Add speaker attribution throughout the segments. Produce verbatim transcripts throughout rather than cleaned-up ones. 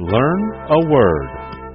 Speaker 1: Learn a word.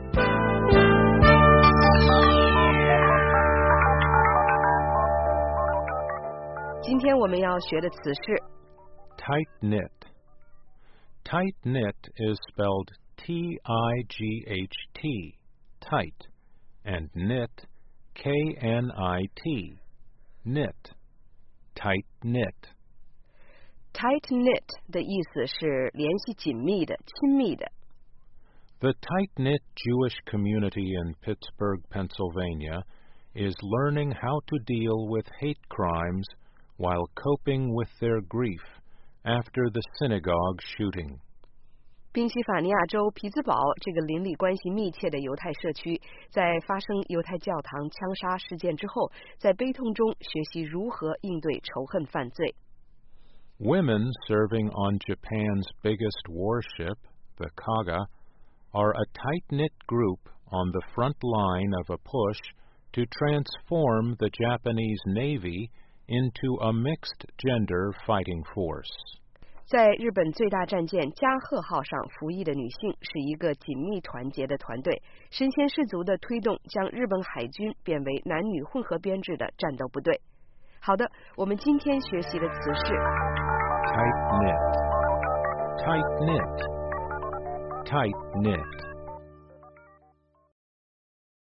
Speaker 1: Tight-knit. Tight-knit is spelled T I G H T, tight, and knit, K N I T, knit, tight-knit.
Speaker 2: Tight-knit 的意思是联系紧密的、亲密的。
Speaker 1: The tight-knit Jewish community in Pittsburgh, Pennsylvania, is learning how to deal with hate crimes while coping with their grief after the synagogue shooting.
Speaker 2: 宾夕法尼亚州匹兹堡这个邻里关系密切的犹太社区，在发生犹太教堂枪杀事件之后，在悲痛中学习如何应对仇恨犯罪。
Speaker 1: Women serving on Japan's biggest warship, the Kaga, are a tight-knit group on the front line of a push to transform the Japanese Navy into a mixed-gender fighting force.
Speaker 2: 在日本最大战舰加贺号上服役的女性是一个紧密团结的团队，身先士卒地推动将日本海军变为男女混合编制的战斗部队。好的，我们今天学习的词是
Speaker 1: tight-knit, tight-knit, tight-knit.